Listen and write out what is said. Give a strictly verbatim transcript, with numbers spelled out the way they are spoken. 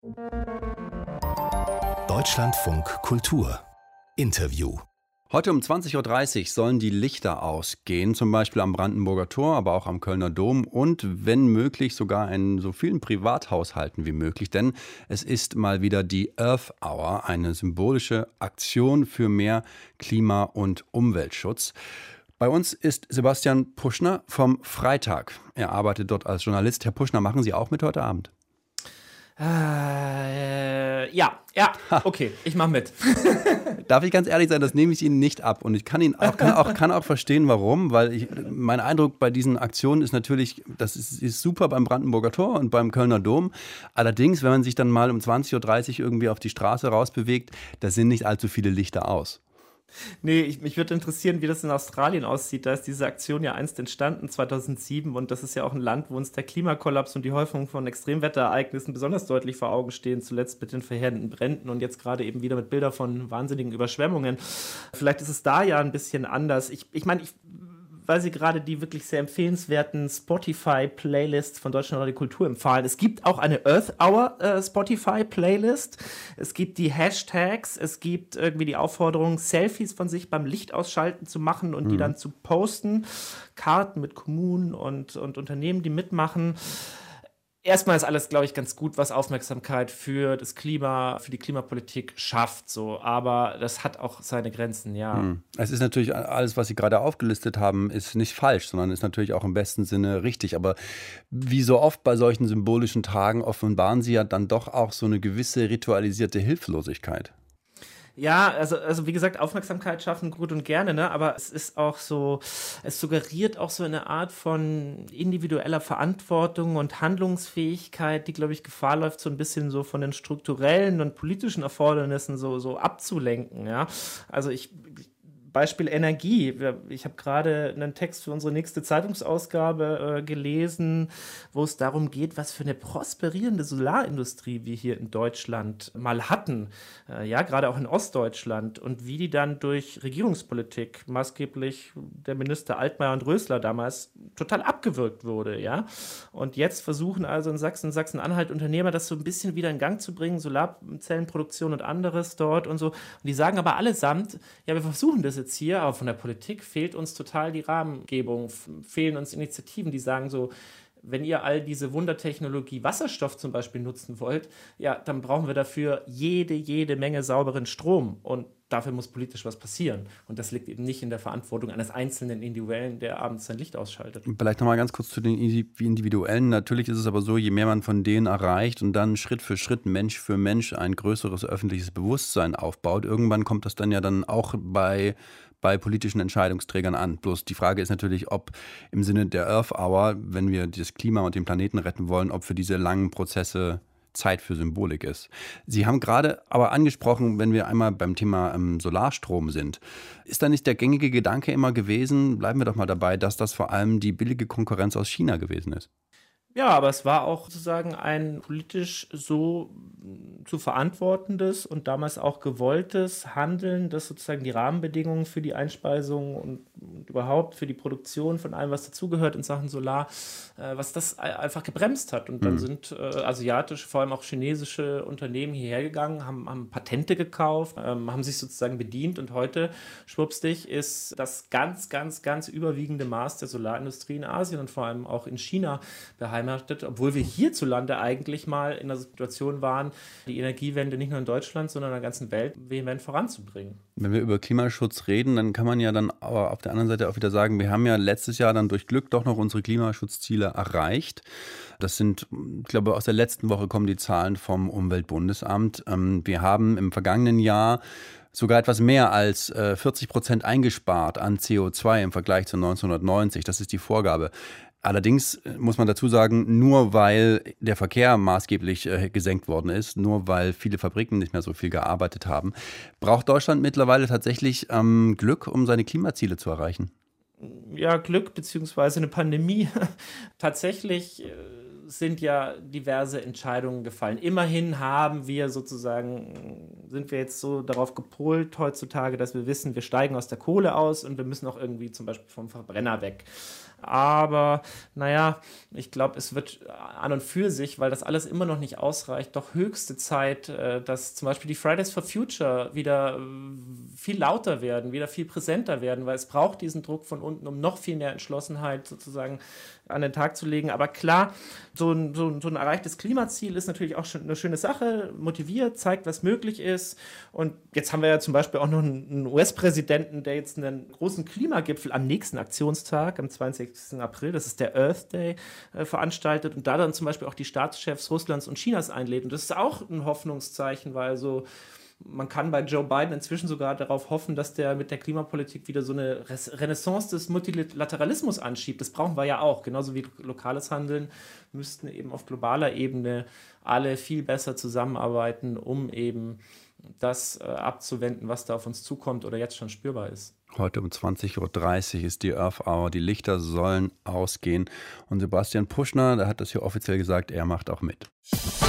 Deutschlandfunk Kultur Interview. Heute um zwanzig Uhr dreißig sollen die Lichter ausgehen, zum Beispiel am Brandenburger Tor, aber auch am Kölner Dom und wenn möglich sogar in so vielen Privathaushalten wie möglich, denn es ist mal wieder die Earth Hour, eine symbolische Aktion für mehr Klima- und Umweltschutz. Bei uns ist Sebastian Puschner vom Freitag. Er arbeitet dort als Journalist. Herr Puschner, machen Sie auch mit heute Abend? Äh, ja, ja, okay, ich mache mit. Darf ich ganz ehrlich sein, das nehme ich Ihnen nicht ab. Und ich kann Ihnen auch, kann auch, kann auch verstehen, warum. Weil ich, mein Eindruck bei diesen Aktionen ist natürlich, das ist, ist super beim Brandenburger Tor und beim Kölner Dom. Allerdings, wenn man sich dann mal um zwanzig Uhr dreißig irgendwie auf die Straße rausbewegt, da sind nicht allzu viele Lichter aus. Nee, ich, mich würde interessieren, wie das in Australien aussieht. Da ist diese Aktion ja einst entstanden, zweitausendsieben. Und das ist ja auch ein Land, wo uns der Klimakollaps und die Häufung von Extremwetterereignissen besonders deutlich vor Augen stehen. Zuletzt mit den verheerenden Bränden und jetzt gerade eben wieder mit Bildern von wahnsinnigen Überschwemmungen. Vielleicht ist es da ja ein bisschen anders. Ich, ich meine, ich... weil Sie gerade die wirklich sehr empfehlenswerten Spotify-Playlists von Deutschland Radio Kultur empfahlen. Es gibt auch eine Earth Hour äh, Spotify-Playlist. Es gibt die Hashtags, es gibt irgendwie die Aufforderung, Selfies von sich beim Lichtausschalten zu machen und mhm. die dann zu posten. Karten mit Kommunen und, und Unternehmen, die mitmachen. Erstmal ist alles, glaube ich, ganz gut, was Aufmerksamkeit für das Klima, für die Klimapolitik schafft, so. Aber das hat auch seine Grenzen, ja. Hm. Es ist natürlich alles, was Sie gerade aufgelistet haben, ist nicht falsch, sondern ist natürlich auch im besten Sinne richtig. Aber wie so oft bei solchen symbolischen Tagen offenbaren Sie ja dann doch auch so eine gewisse ritualisierte Hilflosigkeit. Ja, also, also wie gesagt, Aufmerksamkeit schaffen gut und gerne, ne? Aber es ist auch so, es suggeriert auch so eine Art von individueller Verantwortung und Handlungsfähigkeit, die, glaube ich, Gefahr läuft, so ein bisschen so von den strukturellen und politischen Erfordernissen so, so abzulenken, ja. Also ich, Beispiel Energie. Ich habe gerade einen Text für unsere nächste Zeitungsausgabe äh, gelesen, wo es darum geht, was für eine prosperierende Solarindustrie wir hier in Deutschland mal hatten. Äh, ja, gerade auch in Ostdeutschland. Und wie die dann durch Regierungspolitik, maßgeblich der Minister Altmaier und Rösler damals, total abgewürgt wurde. Ja? Und jetzt versuchen also in Sachsen, Sachsen-Anhalt Unternehmer, das so ein bisschen wieder in Gang zu bringen, Solarzellenproduktion und anderes dort und so. Und die sagen aber allesamt, ja, wir versuchen das jetzt hier, aber von der Politik fehlt uns total die Rahmengebung, fehlen uns Initiativen, die sagen so, wenn ihr all diese Wundertechnologie Wasserstoff zum Beispiel nutzen wollt, ja, dann brauchen wir dafür jede, jede Menge sauberen Strom und dafür muss politisch was passieren. Und das liegt eben nicht in der Verantwortung eines einzelnen Individuellen, der abends sein Licht ausschaltet. Vielleicht nochmal ganz kurz zu den Individuellen. Natürlich ist es aber so, je mehr man von denen erreicht und dann Schritt für Schritt, Mensch für Mensch ein größeres öffentliches Bewusstsein aufbaut, irgendwann kommt das dann ja dann auch bei bei politischen Entscheidungsträgern an. Bloß die Frage ist natürlich, ob im Sinne der Earth Hour, wenn wir das Klima und den Planeten retten wollen, ob für diese langen Prozesse Zeit für Symbolik ist. Sie haben gerade aber angesprochen, wenn wir einmal beim Thema ähm, Solarstrom sind, ist da nicht der gängige Gedanke immer gewesen, bleiben wir doch mal dabei, dass das vor allem die billige Konkurrenz aus China gewesen ist? Ja, aber es war auch sozusagen ein politisch so zu verantwortendes und damals auch gewolltes Handeln, das sozusagen die Rahmenbedingungen für die Einspeisung und, und überhaupt für die Produktion von allem, was dazugehört in Sachen Solar, äh, was das einfach gebremst hat. Und dann mhm. sind äh, asiatische, vor allem auch chinesische Unternehmen hierher gegangen, haben, haben Patente gekauft, ähm, haben sich sozusagen bedient und heute, schwuppsdig, ist das ganz, ganz, ganz überwiegende Maß der Solarindustrie in Asien und vor allem auch in China beheimatet. Obwohl wir hierzulande eigentlich mal in der Situation waren, die Energiewende nicht nur in Deutschland, sondern in der ganzen Welt vehement voranzubringen. Wenn wir über Klimaschutz reden, dann kann man ja dann aber auf der anderen Seite auch wieder sagen, wir haben ja letztes Jahr dann durch Glück doch noch unsere Klimaschutzziele erreicht. Das sind, ich glaube, aus der letzten Woche kommen die Zahlen vom Umweltbundesamt. Wir haben im vergangenen Jahr sogar etwas mehr als vierzig Prozent eingespart an C O zwei im Vergleich zu neunzehnhundertneunzig. Das ist die Vorgabe. Allerdings muss man dazu sagen, nur weil der Verkehr maßgeblich äh, gesenkt worden ist, nur weil viele Fabriken nicht mehr so viel gearbeitet haben, braucht Deutschland mittlerweile tatsächlich ähm, Glück, um seine Klimaziele zu erreichen. Ja, Glück beziehungsweise eine Pandemie. Tatsächlich äh, sind ja diverse Entscheidungen gefallen. Immerhin haben wir sozusagen, sind wir jetzt so darauf gepolt heutzutage, dass wir wissen, wir steigen aus der Kohle aus und wir müssen auch irgendwie zum Beispiel vom Verbrenner weg. Aber naja, ich glaube, es wird an und für sich, weil das alles immer noch nicht ausreicht, doch höchste Zeit, dass zum Beispiel die Fridays for Future wieder viel lauter werden, wieder viel präsenter werden, weil es braucht diesen Druck von unten, um noch viel mehr Entschlossenheit sozusagen an den Tag zu legen. Aber klar, so ein, so ein, so ein erreichtes Klimaziel ist natürlich auch schon eine schöne Sache, motiviert, zeigt, was möglich ist. Und jetzt haben wir ja zum Beispiel auch noch einen U S-Präsidenten, der jetzt einen großen Klimagipfel am nächsten Aktionstag, am zweiundzwanzigsten April, das ist der Earth Day, äh, veranstaltet und da dann zum Beispiel auch die Staatschefs Russlands und Chinas einlädt. Und das ist auch ein Hoffnungszeichen, weil so man kann bei Joe Biden inzwischen sogar darauf hoffen, dass der mit der Klimapolitik wieder so eine Renaissance des Multilateralismus anschiebt. Das brauchen wir ja auch. Genauso wie lokales Handeln müssten eben auf globaler Ebene alle viel besser zusammenarbeiten, um eben das äh, abzuwenden, was da auf uns zukommt oder jetzt schon spürbar ist. Heute um zwanzig Uhr dreißig ist die Earth Hour. Die Lichter sollen ausgehen. Und Sebastian Puschner, der hat das hier offiziell gesagt, er macht auch mit.